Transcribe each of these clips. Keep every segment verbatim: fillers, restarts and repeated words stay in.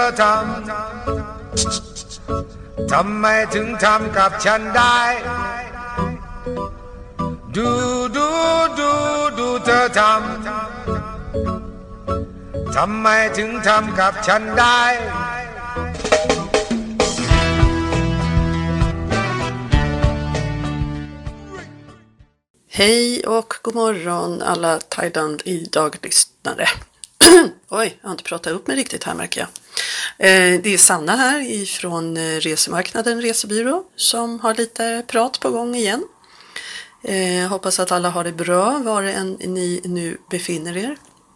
ทำทำไมถึงทำกับฉันได้ดูดูดูดูเธอทำทำไมถึงทำกับฉันได้ Hej och god morgon alla Thailand idag-lyssnare. Oj, jag har inte pratat upp mig riktigt här märker jag. Eh, det är Sanna här ifrån Resemarknaden Resebyrå som har lite prat på gång igen. Eh, hoppas att alla har det bra var än ni nu befinner er.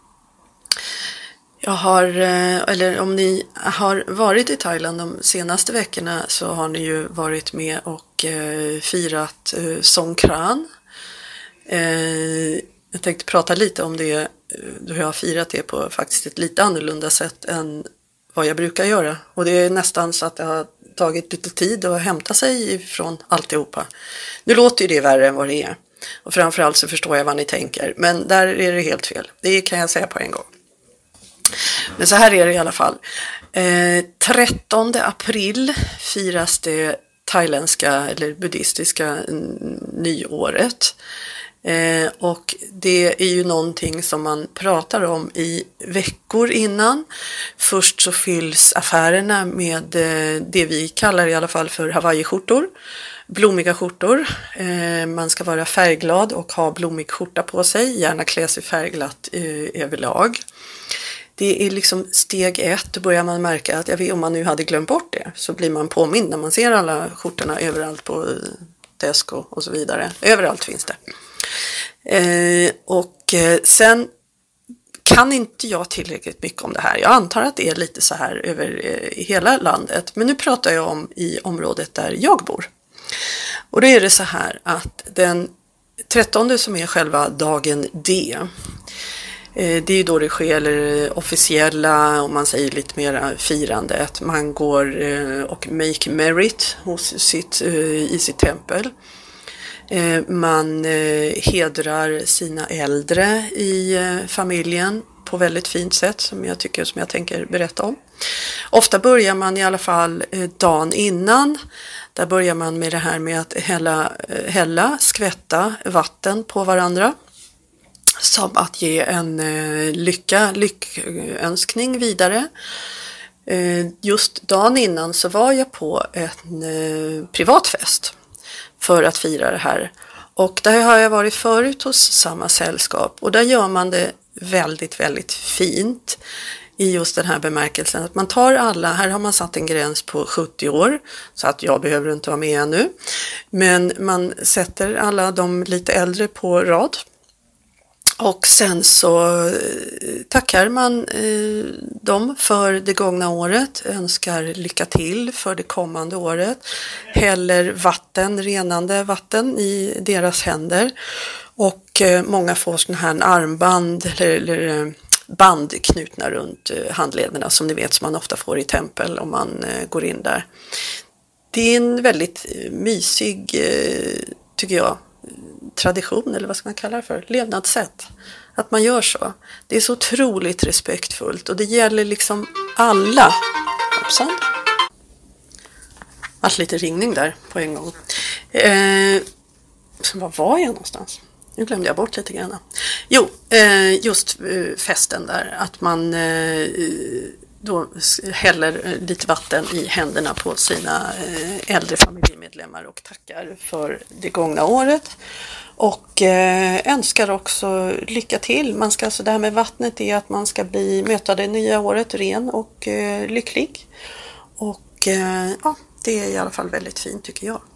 Jag har, eller om ni har varit i Thailand de senaste veckorna så har ni ju varit med och eh, firat eh, Songkran. Eh, jag tänkte prata lite om det, då jag har firat det på faktiskt ett lite annorlunda sätt än vad jag brukar göra. Och det är nästan så att det har tagit lite tid att hämta sig ifrån alltihopa. Nu låter ju det värre än vad det är. Och framförallt så förstår jag vad ni tänker. Men där är det helt fel. Det kan jag säga på en gång. Men så här är det i alla fall. Eh, trettonde april firas det thailändska eller buddhistiska nyåret. Eh, och det är ju någonting som man pratar om i veckor innan. Först så fylls affärerna med eh, det vi kallar i alla fall för Hawaii-skjortor. Blommiga skjortor. Eh, man ska vara färgglad och ha blommig skjorta på sig. Gärna klä sig färgglatt eh, överlag. Det är liksom steg ett, då börjar man märka att jag vet, om man nu hade glömt bort det så blir man påmind när man ser alla skjortorna överallt på Tesco och så vidare. Överallt finns det. Eh, och eh, sen kan inte jag tillräckligt mycket om det här. Jag antar att det är lite så här över eh, hela landet. Men nu pratar jag om i området där jag bor. Och då är det så här att den trettonde som är själva dagen D. Det är ju då det sker eller officiella, om man säger lite mer firandet. Man går och make merit hos sitt, i sitt tempel. Man hedrar sina äldre i familjen på väldigt fint sätt som jag tycker, som jag tänker berätta om. Ofta börjar man i alla fall dagen innan. Där börjar man med det här med att hälla, hälla skvätta vatten på varandra. Som att ge en eh, lycka, lyckönskning vidare. Eh, just dagen innan så var jag på en eh, privatfest för att fira det här. Och där har jag varit förut hos samma sällskap. Och där gör man det väldigt, väldigt fint i just den här bemärkelsen. Att man tar alla, här har man satt en gräns på sjuttio år. Så att jag behöver inte vara med ännu. Men man sätter alla de lite äldre på rad. Och sen så tackar man eh, dem för det gångna året, önskar lycka till för det kommande året, häller vatten, renande vatten i deras händer och eh, många får sån här armband eller, eller band knutna runt eh, handlederna som ni vet som man ofta får i tempel om man eh, går in där. Det är en väldigt eh, mysig, eh, tycker jag, tradition eller vad ska man kalla det för, levnadssätt, att man gör så. Det är så otroligt respektfullt och det gäller liksom alla. Hoppsan. Allt lite ringning där på en gång. Eh, var var jag någonstans? Nu glömde jag bort lite grann. Jo, eh, just eh, festen där, att man eh, då häller lite vatten i händerna på sina eh, äldre familjemedlemmar och tackar för det gångna året. Och eh, önskar också lycka till. Man ska, alltså det här med vattnet är att man ska bli, möta det nya året ren och eh, lycklig. Och eh, ja, det är i alla fall väldigt fint tycker jag.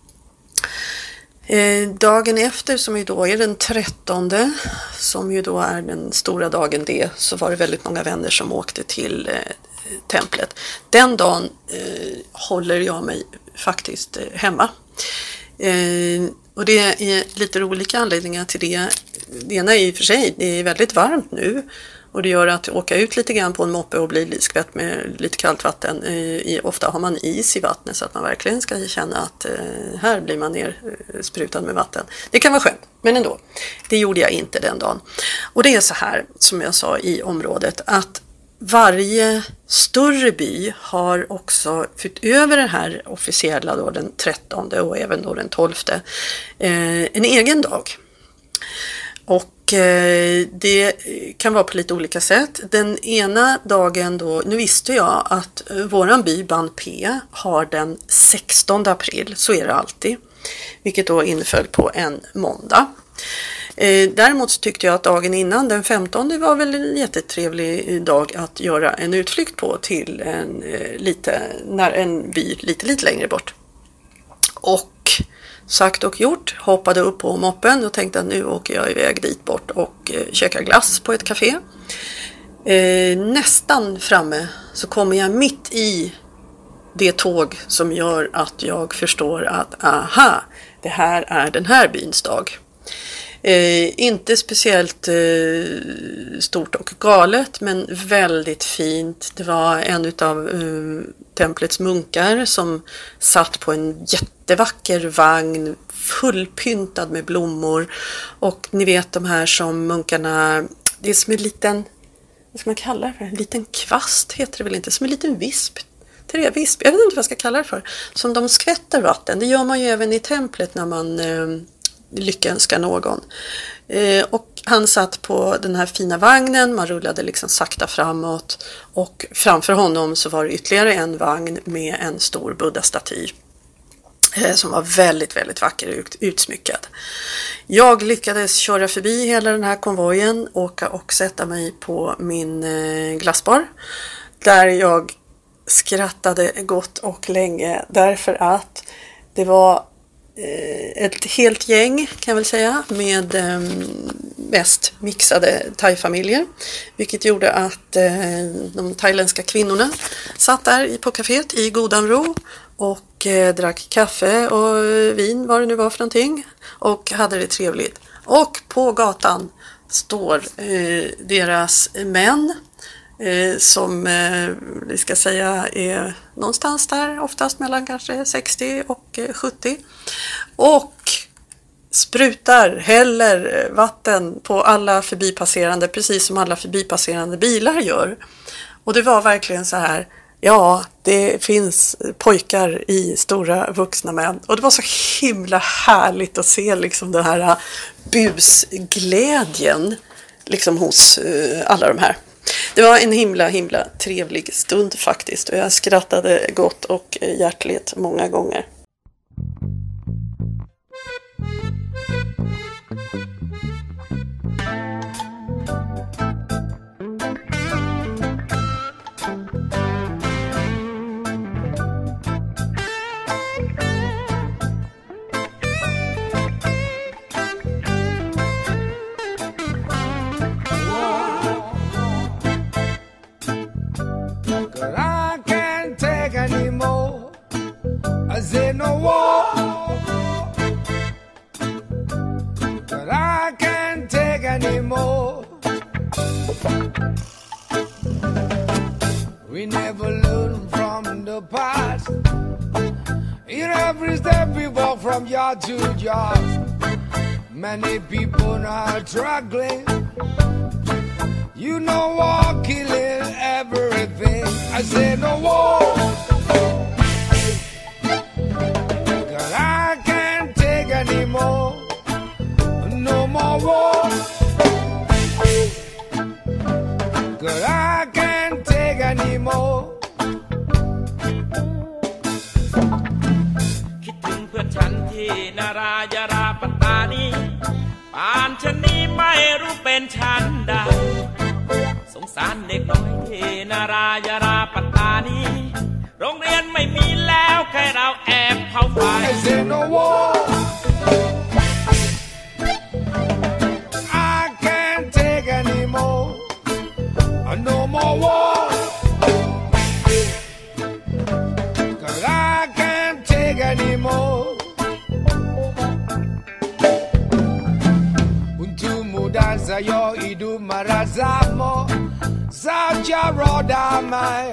Eh, dagen efter som ju då är den trettonde, som ju då är den stora dagen D, så var det väldigt många vänner som åkte till eh, templet. Den dagen eh, håller jag mig faktiskt eh, hemma. Eh, och det är lite olika anledningar till det. Det ena är i och för sig, det är väldigt varmt nu. Och det gör att åka ut lite grann på en moppe och bli skvätt med lite kallt vatten. Eh, ofta har man is i vattnet så att man verkligen ska känna att eh, här blir man ner eh, sprutad med vatten. Det kan vara skönt, men ändå. Det gjorde jag inte den dagen. Och det är så här, som jag sa i området, att varje större by har också utöver den här officiella då, den trettonde och även då den tolfte eh, en egen dag. Och eh, det kan vara på lite olika sätt. Den ena dagen då, nu visste jag att våran by Band P har den sextonde april, så är det alltid. Vilket då inföll på en måndag. Eh, däremot så tyckte jag att dagen innan, den femtonde, var väl en jättetrevlig dag att göra en utflykt på till en, eh, lite, när en by lite, lite längre bort. Och sagt och gjort, hoppade upp på moppen och tänkte att nu åker jag iväg dit bort och eh, käkar glass på ett café. Eh, nästan framme så kommer jag mitt i det tåg som gör att jag förstår att aha, det här är den här byns dag. Eh, inte speciellt eh, stort och galet, men väldigt fint. Det var en av eh, templets munkar som satt på en jättevacker vagn fullpyntad med blommor. Och ni vet de här som munkarna, det är som en liten, vad ska man kalla det för? En liten kvast heter det väl inte, som en liten visp. Trävisp, jag vet inte vad jag ska kalla det för. Som de skvätter vatten, det gör man ju även i templet när man eh, lyckönskar någon. Eh, och han satt på den här fina vagnen, man rullade liksom sakta framåt. Och framför honom så var det ytterligare en vagn med en stor buddha-staty. Eh, som var väldigt, väldigt vacker ut, utsmyckad. Jag lyckades köra förbi hela den här konvojen, åka och sätta mig på min eh, glassbar. Där jag skrattade gott och länge därför att det var eh, ett helt gäng kan jag väl säga med eh, mest mixade thai-familjer, vilket gjorde att eh, de thailändska kvinnorna satt där på kaféet i godan ro och eh, drack kaffe och vin, vad det nu var för någonting, och hade det trevligt. Och på gatan står eh, deras män Eh, som eh, vi ska säga är någonstans där, oftast mellan kanske sextio och eh, sjuttio, och sprutar, häller vatten på alla förbipasserande, precis som alla förbipasserande bilar gör. Och det var verkligen så här, ja, det finns pojkar i stora vuxna män. Och det var så himla härligt att se liksom den här busglädjen liksom hos eh, alla de här. Det var en himla, himla trevlig stund faktiskt, och jag skrattade gott och hjärtligt många gånger. Say no war, but I can't take anymore. We never learn from the past. In every step we walk from yard to yard. Many people are struggling. You know war killing everything. I say no war. Anymore, no more war. Cause I can't take anymore. คิดถึงเพื่อนฉันที่นารายราปัตตานีป่านฉันนี้ไม่รู้เป็นฉันใดสงสารเด็กน้อยที่นารายราปัตตานีโรงเรียนไม่มีแล้วแค่เราแอบเผาไฟ No more war, cause I can't take anymore. Untu mudan sayo idu marazamo Saja roda mai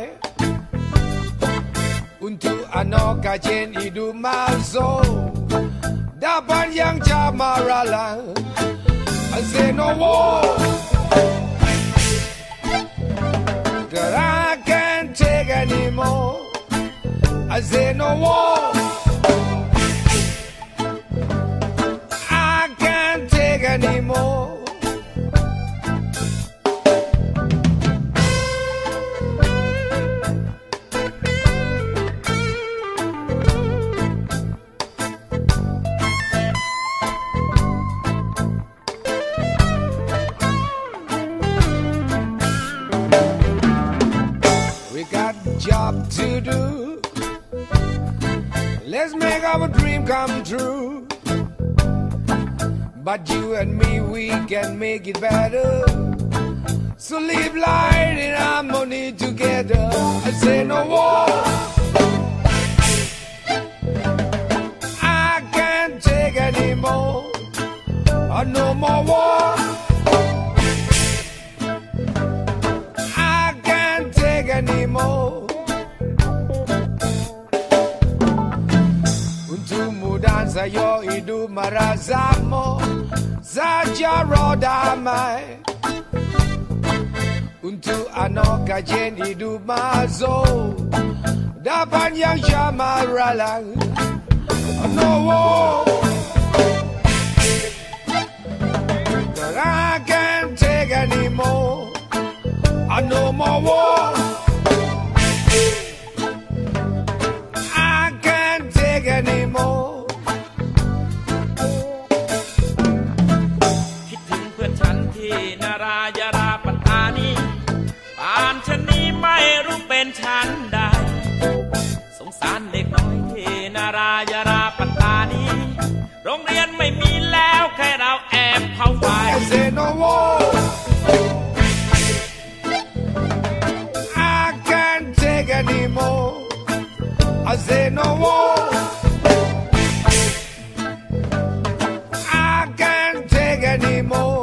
Untu anoka chen idu mazo Dapan yang chamarala I say no war. I say no war. I can't take anymore. Job to do. Let's make our dream come true. But you and me, we can make it better. So live life in harmony together. I say no war. I can't take anymore. Oh, no more war. I can't take anymore. Danza yo idu marazamo Zaja roda mai Untu anoka jen idu mazo Dapan yang shamaralang No war But I can't take anymore I no more war I can't take anymore. นารายราปัตตานีป่านชะนี้ไม่รู้เป็นชั้นใดสงสารเด็กน้อยที่นารายราปัตตานีโรงเรียนไม่มีแล้วแค่เราแอบเข้าไป I say no war. I can't take anymore. I say no war. I can't take anymore.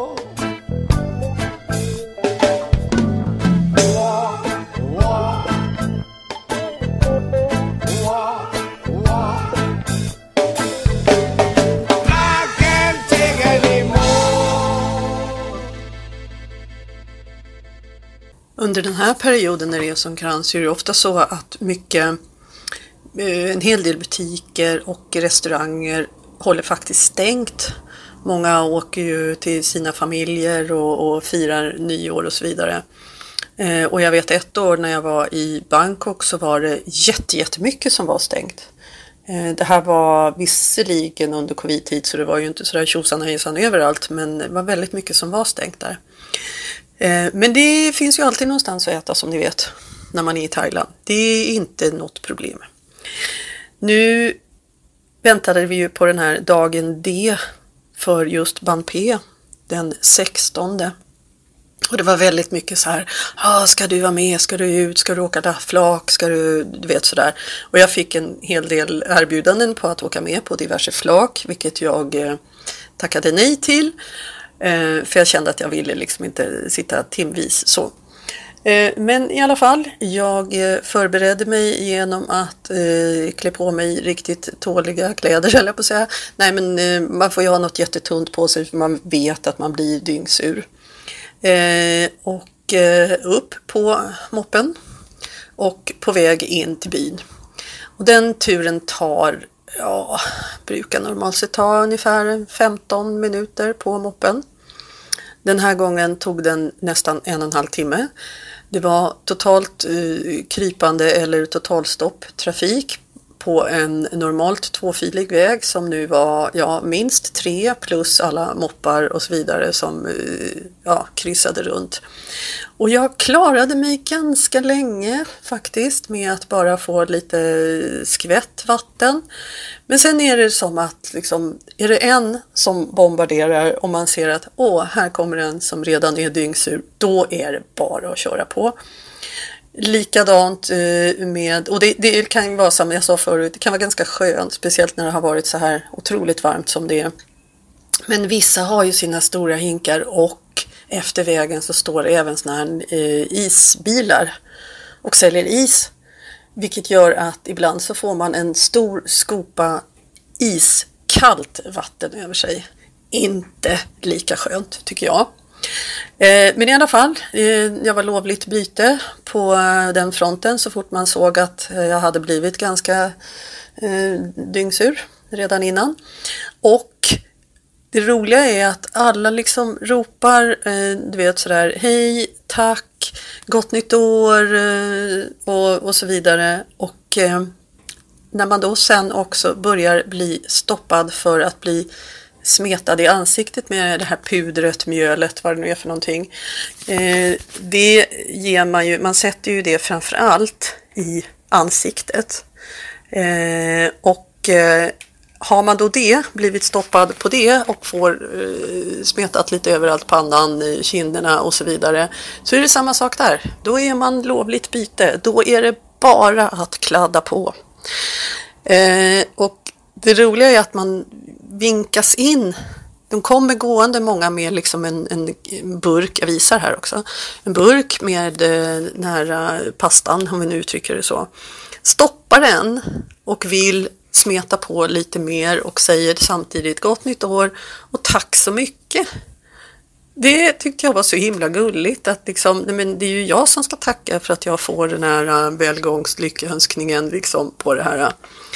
Under den här perioden när det är som krans så är det ofta så att mycket, en hel del butiker och restauranger håller faktiskt stängt. Många åker ju till sina familjer och, och firar nyår och så vidare. Eh, och jag vet ett år när jag var i Bangkok så var det jätte, jättemycket som var stängt. Eh, det här var visserligen under covid-tid så det var ju inte sådär tjosan och hejsan överallt, men det var väldigt mycket som var stängt där. Eh, men det finns ju alltid någonstans att äta som ni vet när man är i Thailand. Det är inte något problem. Nu väntade vi ju på den här dagen D för just Banpé den sextonde. Och det var väldigt mycket så här, ah, ska du vara med, ska du ut, ska du åka flak, ska du, du vet sådär. Och jag fick en hel del erbjudanden på att åka med på diverse flak, vilket jag eh, tackade nej till. Eh, för jag kände att jag ville liksom inte sitta timvis så. Eh, men i alla fall, jag eh, förberedde mig genom att eh, klä på mig riktigt tåliga kläder, eller på att säga. Nej, men eh, man får ju ha något jättetunt på sig för man vet att man blir dyngsur. Eh, och eh, upp på moppen och på väg in till byn. Och den turen tar, ja, brukar normalt sett ta ungefär femton minuter på moppen. Den här gången tog den nästan en och en halv timme. Det var totalt eh, krypande eller totalstopp trafik på en normalt tvåfilig väg som nu var ja, minst tre plus alla moppar och så vidare som eh, ja, kryssade runt. Och jag klarade mig ganska länge faktiskt med att bara få lite skvätt vatten. Men sen är det som att liksom, är det en som bombarderar och man ser att åh, här kommer en som redan är dyngsur, då är det bara att köra på. Likadant med, och det, det kan ju vara som jag sa förut, det kan vara ganska skönt, speciellt när det har varit så här otroligt varmt som det är. Men vissa har ju sina stora hinkar och efter vägen så står det även såna här eh, isbilar och säljer is. Vilket gör att ibland så får man en stor skopa iskallt vatten över sig. Inte lika skönt tycker jag. Eh, men i alla fall, eh, jag var lovligt byte på eh, den fronten så fort man såg att eh, jag hade blivit ganska eh, dyngsur redan innan. Och det roliga är att alla liksom ropar, eh, du vet sådär, hej, tack, gott nytt år eh, och, och så vidare. Och eh, när man då sen också börjar bli stoppad för att bli smetad i ansiktet med det här pudret, mjölet, vad det nu är för någonting. Eh, det ger man ju, man sätter ju det framför allt i ansiktet. Eh, och eh, har man då det, blivit stoppad på det och får eh, smetat lite överallt, pannan, kinderna och så vidare, så är det samma sak där. Då är man lovligt byte. Då är det bara att kladda på. Eh, och det roliga är att man vinkas in. De kommer gående många med liksom en, en burk, jag visar här också, en burk med eh, den här pastan, om vi nu uttrycker det så. Stoppar den och vill smeta på lite mer och säger samtidigt gott nytt år och tack så mycket. Det tyckte jag var så himla gulligt att liksom, men det är ju jag som ska tacka för att jag får den här välgångslyckönskningen liksom på det här.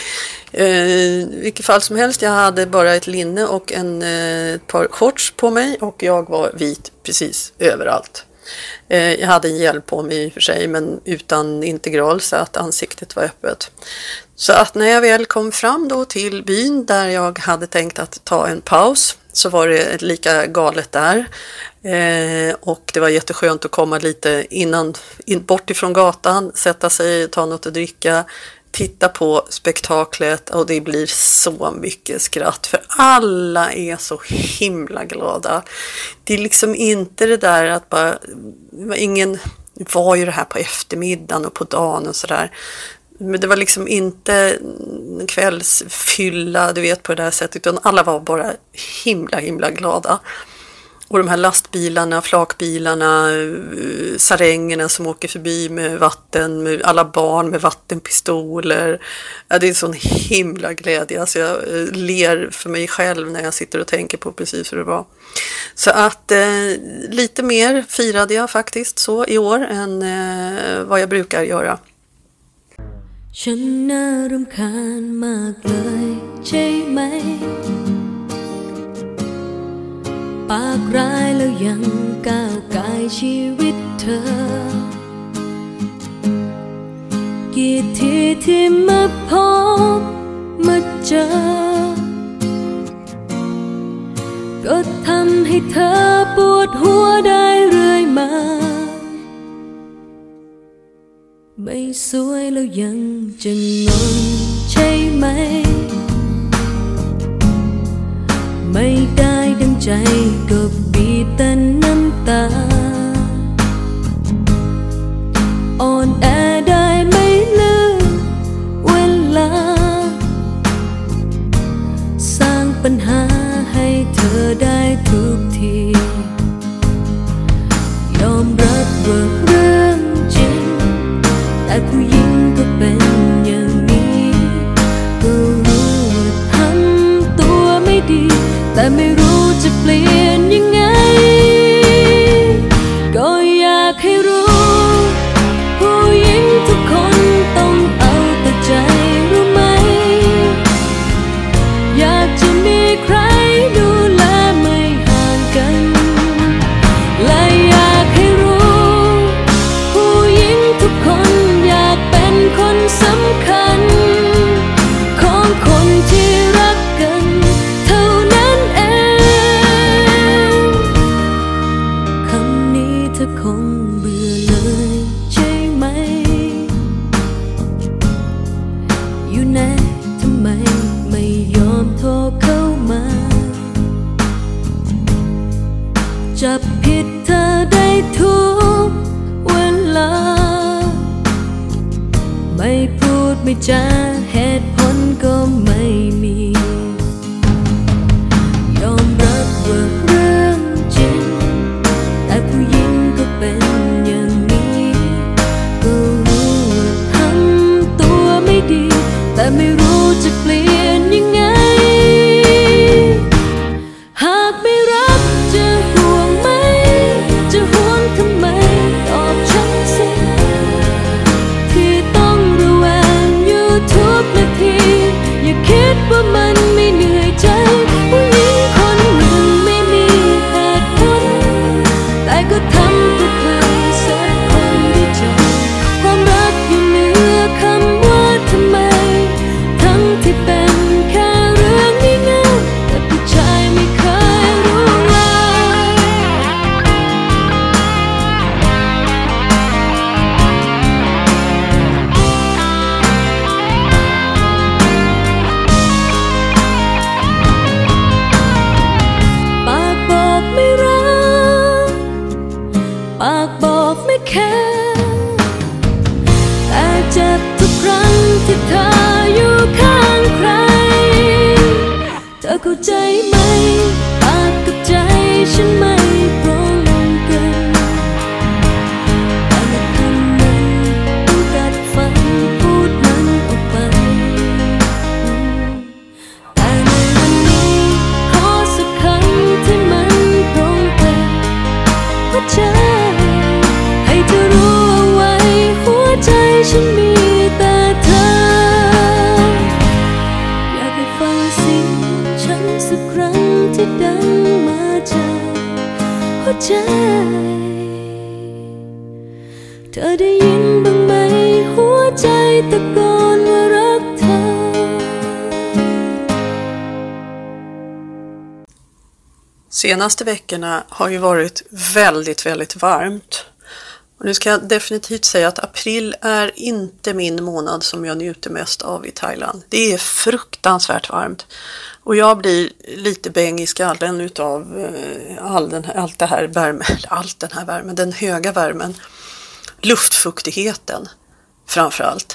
I eh, vilket fall som helst, jag hade bara ett linne och en eh, ett par shorts på mig och jag var vit precis överallt. Eh, jag hade en hjälm på mig i och för sig, men utan integral så att ansiktet var öppet. Så att när jag väl kom fram då till byn där jag hade tänkt att ta en paus, så var det lika galet där. Eh, och det var jätteskönt att komma lite innan, in, bort ifrån gatan, sätta sig, ta något att dricka, titta på spektaklet och det blir så mycket skratt för alla är så himla glada. Det är liksom inte det där att bara, ingen var ju det här på eftermiddagen och på dagen och sådär. Men det var liksom inte kvällsfylla, du vet, på det här sättet, utan alla var bara himla, himla glada. Och de här lastbilarna, flakbilarna, sarängerna som åker förbi med vatten, med alla barn med vattenpistoler. Ja, det är en sån himla glädje. Alltså jag ler för mig själv när jag sitter och tänker på precis hur det var. Så att eh, lite mer firade jag faktiskt så i år än eh, vad jag brukar göra. ฉันน่ารำคาญมากเลยใช่ไหมปากร้ายแล้วยังก้าวกายชีวิตเธอกี่ทีที่มาพบมาเจอก็ทำให้เธอปวดหัวได้เรื่อยมาไม่สวยแล้วยังจะงอนใช่ไหมไม่ได้ดังใจก็บีบแต่น้ำตาอ่อนแอได้ไม่ลืมเวลาสร้างปัญหาให้เธอได้ทุกทียอมรับว่าเรื่องจริงแต่ผู้หญิงก็เป็นอย่างนี้ก็รู้ว่าทำตัวไม่ดีแต่ไม่รู้จะเปลี่ยนยังไงก็อยากให้รู้ผู้หญิงทุกคนต้องเอาแต่ใจรู้ไหมอยากจะมีใครดูแลไม่ห่างกันและอยากให้รู้ผู้หญิงทุกคนอยากเป็นคนสำคัญของคนที่รักกันเท่านั้นเองคำนี้เธอคงเบื่อเลยใช่ไหมอยู่ไหนทำไมไม่ยอมโทรเข้ามาจับผิดเธอได้ทุกเวลาไม่พูดไม่จาเหตุผลก็ไม่มียอมรับว่าเรื่องจริงแต่ผู้หญิงก็เป็นอย่างนี้ก็รู้ว่าทำตัวไม่ดีแต่ไม่รู้จะเปลี่ยนยังไงหากไม่รักจะห่วงไหมเข้าใจไหมปากกับใจฉันไม่ตรงกันแต่ละคำนั้นต้องกัดฟันพูดมันออกไปแต่ในวันนี้ขอสักคำที่มันตรงกันหัวใจให้เธอรู้เอาไว้หัวใจฉันมีแต่เธออยากให้ฟังเสียงฉันสักครั้งที่ดังมาจากหัวใจเธอได้ยินบ้างไหมหัวใจตะโกนว่ารักเธอ Senaste veckorna har ju varit väldigt, väldigt varmt. Och nu ska jag definitivt säga att april är inte min månad som jag njuter mest av i Thailand. Det är fruktansvärt varmt. Och jag blir lite bäng i skallen utav all den här, allt det här värme, allt den här värmen, den höga värmen. Luftfuktigheten framförallt.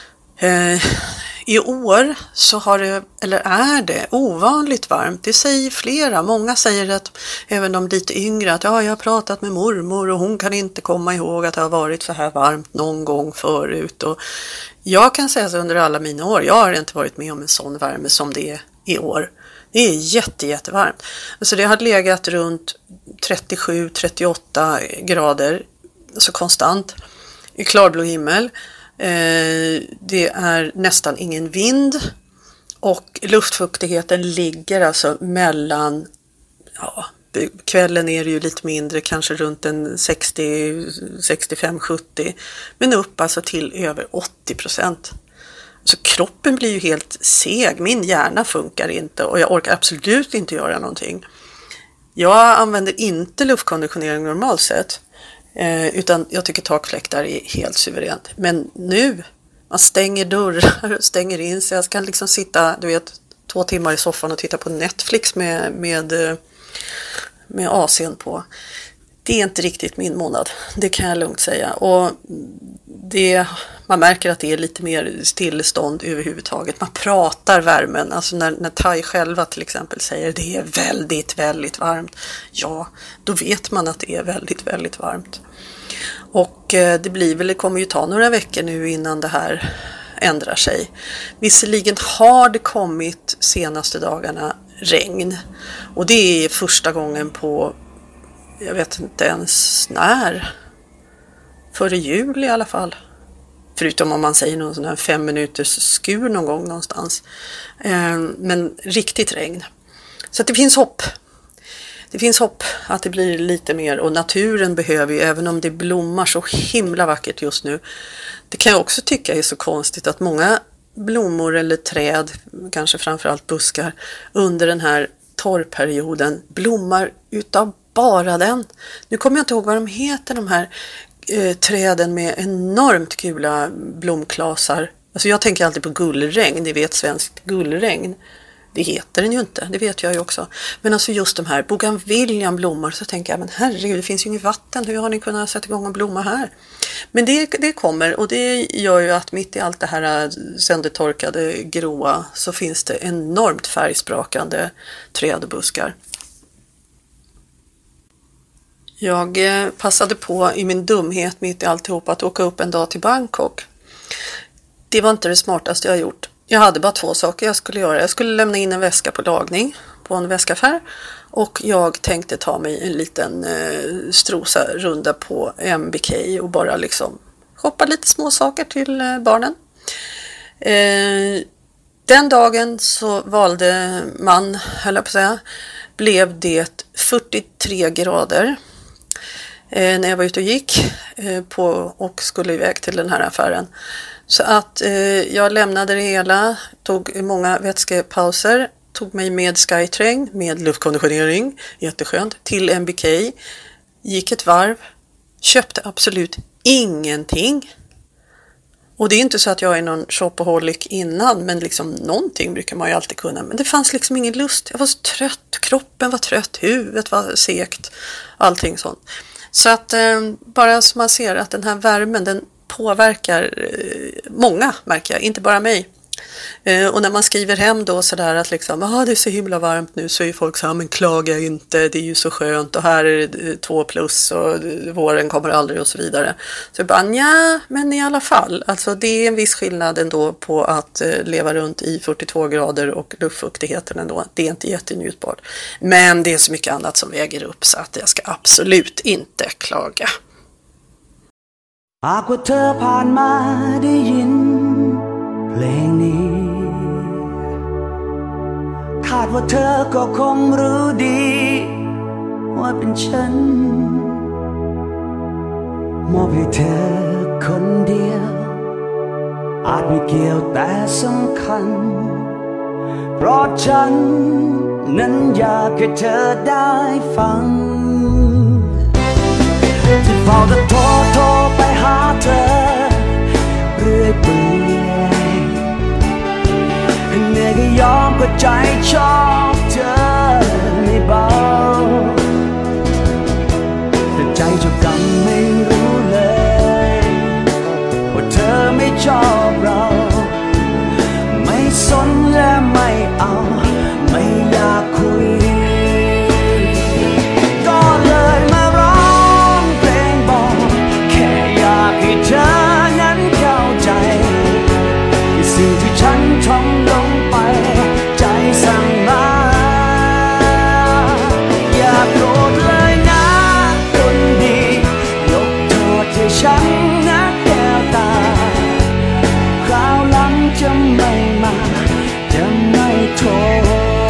Eh, I år så har det, eller är det ovanligt varmt. Det säger flera. Många säger att, även de lite yngre, att ja, jag har pratat med mormor och hon kan inte komma ihåg att det har varit så här varmt någon gång förut. Och jag kan säga så under alla mina år, jag har inte varit med om en sån värme som det är i år. Det är jätte, jättevarmt. Alltså det har legat runt trettiosju till trettioåtta grader, alltså konstant, i klarblå himmel. Eh, det är nästan ingen vind och luftfuktigheten ligger alltså mellan, ja, kvällen är det ju lite mindre, kanske runt en sextio, sextiofem, sjuttio, men upp alltså till över åttio procent. Så kroppen blir ju helt seg, min hjärna funkar inte och jag orkar absolut inte göra någonting. Jag använder inte luftkonditionering normalt sett. Eh, utan jag tycker takfläktar är helt suveränt. Men nu, man stänger dörrar och stänger in sig. Jag kan liksom sitta, du vet, två timmar i soffan och titta på Netflix med, med, med A C:n på. Det är inte riktigt min månad, det kan jag lugnt säga. Och det, man märker att det är lite mer stillestånd överhuvudtaget. Man pratar värmen, alltså när, när Thai själva till exempel säger det är väldigt, väldigt varmt. Ja, då vet man att det är väldigt, väldigt varmt. Och eh, det blir väl, det kommer ju ta några veckor nu innan det här ändrar sig. Visserligen har det kommit senaste dagarna regn. Och det är första gången på, jag vet inte ens när, före jul i alla fall. Förutom om man säger någon sån här fem minuters skur någon gång någonstans. Eh, men riktigt regn. Så att det finns hopp. Det finns hopp att det blir lite mer. Och naturen behöver ju, även om det blommar så himla vackert just nu. Det kan jag också tycka är så konstigt att många blommor eller träd, kanske framförallt buskar, under den här torrperioden blommar utav bara den. Nu kommer jag inte ihåg vad de heter, de här eh, träden med enormt gula blomklasar. Alltså jag tänker alltid på gullregn, det vet svenskt gullregn. Det heter den ju inte, det vet jag ju också. Men alltså just de här bougainvillian blommor, så tänker jag, men herregud, det finns ju inget vatten. Hur har ni kunnat sätta igång en blomma här? Men det, det kommer, och det gör ju att mitt i allt det här söndertorkade gråa så finns det enormt färgsprakande träd och buskar. Jag passade på i min dumhet mitt i alltihop att åka upp en dag till Bangkok. Det var inte det smartaste jag gjort. Jag hade bara två saker jag skulle göra. Jag skulle lämna in en väska på lagning på en väskaffär. Och jag tänkte ta mig en liten eh, strosa runda på M B K och bara liksom shoppa lite små saker till eh, barnen. Eh, den dagen så valde man, höll jag på att säga, blev det fyrtiotre grader. Eh, när jag var ute och gick eh, på och skulle iväg till den här affären. Så att eh, jag lämnade det hela, tog många vätskepauser, tog mig med Skytrain, med luftkonditionering, jätteskönt, till M B K, gick ett varv, köpte absolut ingenting. Och det är inte så att jag är någon shopaholic innan, men liksom någonting brukar man ju alltid kunna. Men det fanns liksom ingen lust, jag var så trött, kroppen var trött, huvudet var segt, allting sånt. Så att eh, bara som man ser att den här värmen, den påverkar eh, många, märker jag, inte bara mig. Eh, och när man skriver hem då sådär att liksom, ah, det är så himla varmt nu, så är folk så här, men klaga inte, det är ju så skönt och här är det två plus och våren kommer aldrig och så vidare. Så jag bara, nja, men i alla fall, alltså det är en viss skillnad ändå på att eh, leva runt i fyrtiotvå grader och luftfuktigheten ändå, det är inte jättenjutbart. Men det är så mycket annat som väger upp så att jag ska absolut inte klaga. หากว่าเธอผ่านมาได้ยินเพลงนี้คาดว่าเธอก็คงรู้ดีว่าเป็นฉันมอบให้เธอคนเดียวอาจไม่เกี่ยวแต่สำคัญเพราะฉันนั้นอยากให้เธอได้ฟังที่เฝ้าแต่โทรโทรไปหาเธอเรื่อยเปื่อยเหนื่อยก็ยอมก็ใจชอบเธอไม่เบาแต่ใจเจ้ากรรมไม่รู้เลยว่าเธอไม่ชอบเราไม่สนและไม่เอาไม่อยากคุยก็เลยมาร้องเพลงบอกแค่อยากให้เธอนั้นเข้าใจสิ่งที่ฉันทำลงไปใจสั่งมาอย่าโกรธเลยนะคนดียกโทษให้ฉันนะแก้วตาคราวหลังจะไม่มาจะไม่โทษ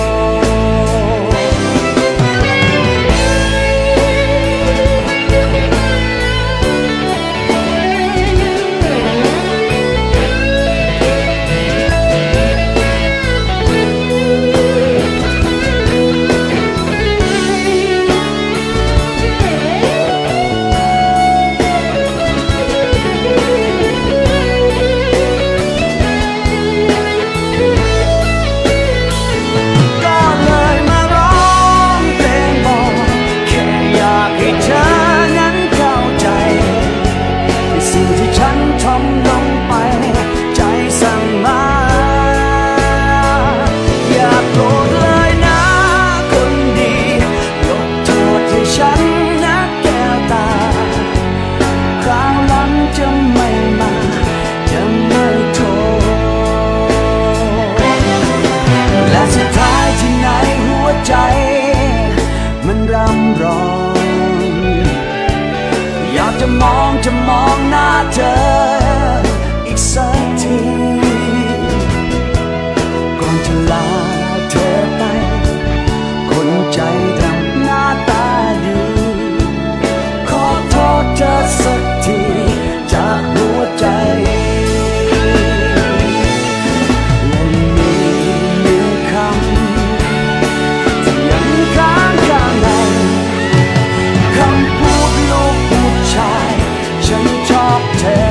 จะมองจะมองหน้าเธออีกสักทีก่อนจะลาเธอไปคนใจดำหน้าตาดีขอโทษเธอสักทีจากหัวใจและมีหนึ่งคำที่ยังค้างข้างในคำพูดลูกผู้ชายฉันชอบเธอ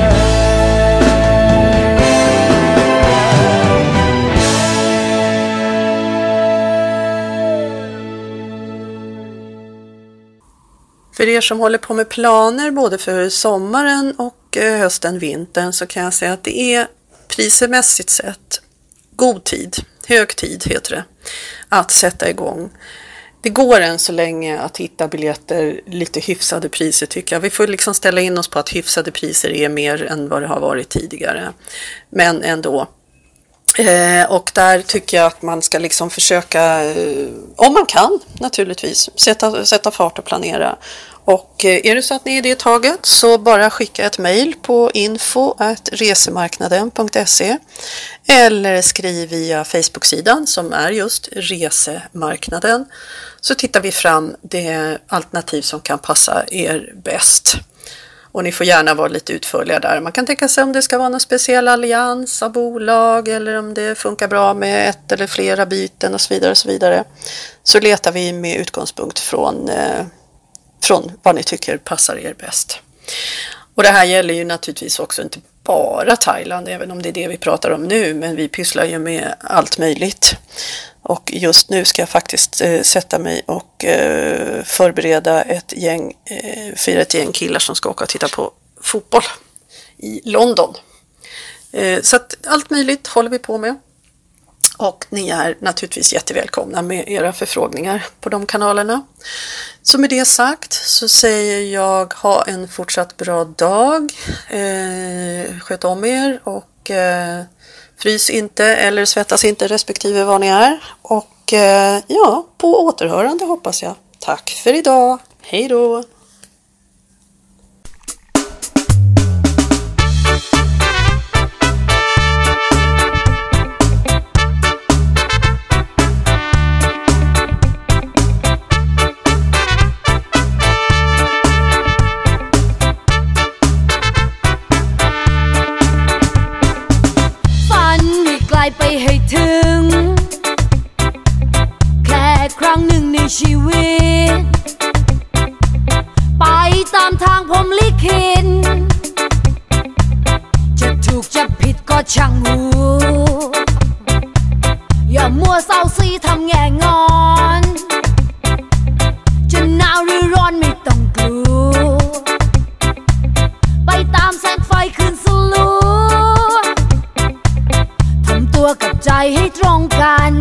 För er som håller på med planer både för sommaren och hösten, vintern, så kan jag säga att det är prismässigt sett god tid, hög tid heter det, att sätta igång. Det går än så länge att hitta biljetter lite hyfsade priser tycker jag. Vi får liksom ställa in oss på att hyfsade priser är mer än vad det har varit tidigare. Men ändå. Eh, och där tycker jag att man ska liksom försöka, eh, om man kan naturligtvis, sätta, sätta fart och planera. Och eh, är det så att ni är det taget så bara skicka ett mejl på info at resemarknaden punkt se eller skriv via Facebook-sidan som är just Resemarknaden, så tittar vi fram det alternativ som kan passa er bäst. Och ni får gärna vara lite utförliga där. Man kan tänka sig om det ska vara någon speciell allians av bolag eller om det funkar bra med ett eller flera byten och så vidare och så vidare. Så letar vi med utgångspunkt från, eh, från vad ni tycker passar er bäst. Och det här gäller ju naturligtvis också inte bara Thailand, även om det är det vi pratar om nu, men vi pysslar ju med allt möjligt. Och just nu ska jag faktiskt eh, sätta mig och eh, förbereda ett gäng, eh, för ett gäng killar som ska åka och titta på fotboll i London. Eh, så att allt möjligt håller vi på med. Och ni är naturligtvis jättevälkomna med era förfrågningar på de kanalerna. Så med det sagt så säger jag ha en fortsatt bra dag. Eh, sköt om er och eh, frys inte eller svettas inte respektive var ni är. Och eh, ja, på återhörande hoppas jag. Tack för idag. Hej då! ไปให้ถึงแค่ครั้งหนึ่งในชีวิตไปตามทางพรหมลิขิตจะถูกจะผิดก็ช่างหัวอย่ามัวเศร้าซีทำแง่งอนจะหนาวหรือร้อนไม่ต้องกลัวไปตามแสงไฟคืนสลัวตัวกับใจให้ตรงกัน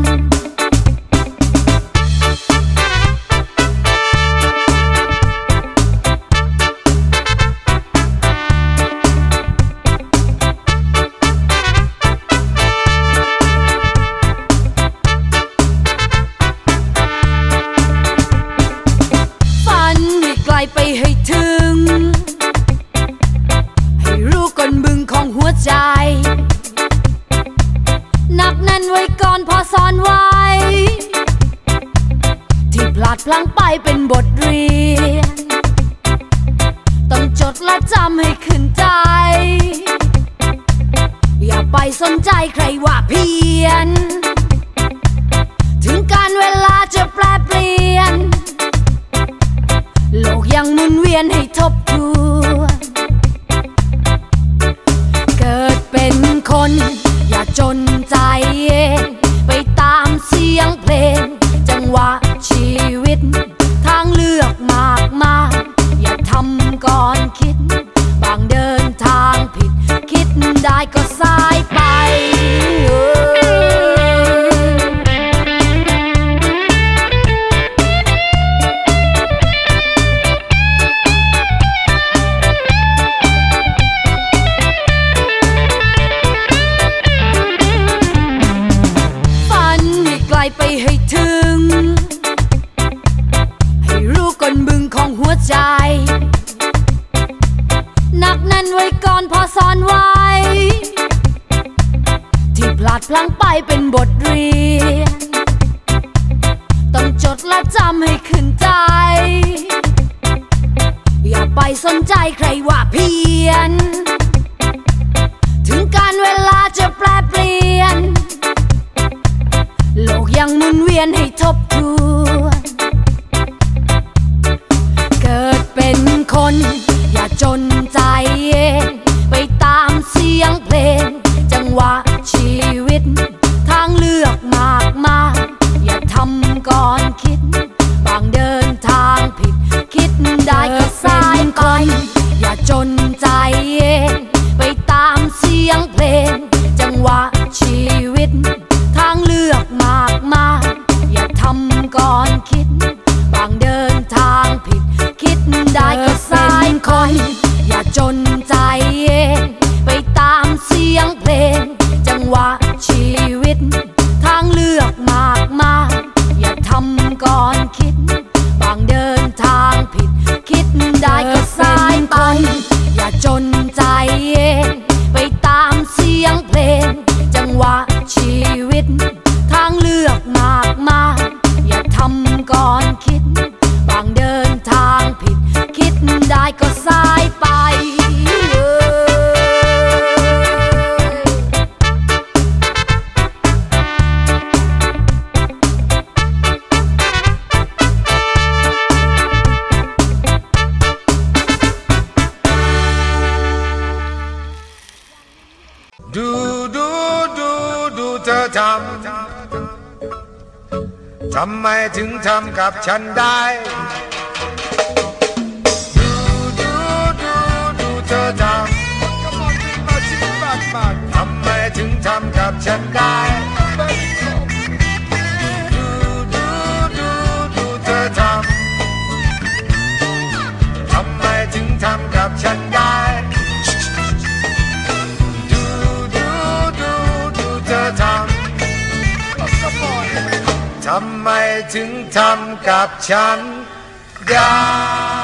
ฝันให้ไกลไปให้ถึงให้รู้ก้นบึงของหัวใจนักแน่นไว้ก่อนพอซ่อนไว้ที่พลาดพลั้งไปเป็นบทเรียนต้องจดและจำให้ขึ้นใจอย่าไปสนใจใครว่าเพี้ยนถึงการเวลาจะแปรเปลี่ยนโลกยังหมุนเวียนให้ทบทวนเกิดเป็นคนอย่าจนใจเองไปตามเสียงเพลงจังหวะชีวิตทางเลือกมากมายอย่าทำก่อนคิดบางเดินทางผิดคิดได้ก็สายไปไปให้ถึงให้รู้ก้นบึงของหัวใจหนักแน่นไว้ก่อนพอซ่อนไว้ที่พลาดพลั้งไปเป็นบทเรียนต้องจดและจำให้ขึ้นใจอย่าไปสนใจใครว่าเพี้ยนถึงการเวลาจะแปรเปลี่ยนโลกยังหมุนเวียนให้ทบทวนเกิดเป็นคนอย่าจนใจเองไปตามเสียงเพลงจังหวะชีวิตทางเลือกมากมายอย่าทำก่อนคิดบางเดินทางผิดคิดได้ก็สายไปอย่าจนใจเองไปตามเสียงเพลงจังหวะชีวิตทางเลือกมากมายอย่าทำก่อนคิดบางเดินทางผิดคิดได้ก็สายคนอย่าจนใจเองไปตามเสียงเพลงจังหวะชีวิตทางเลือกมากมายอย่าทำก่อนคิดบางเดินทางผิดคิดได้ก็สายไปอย่าจนใจเองไปตามเสียงเพลงจังหวะชีวิตทางเลือกมากมายอย่าทำก่อนคิดบางเดินทางผิดคิดได้ก็สายไปดูดูดูดูเธอทำทำไมถึงทำกับฉันได้ดูดูดูดูเธอทำทำำกับฉันได้ดูดูดูดูเธอทำทำไมถึงทำกับฉันได้ดูดูดูดูเธอทำทำไมถึงทำกับฉันได้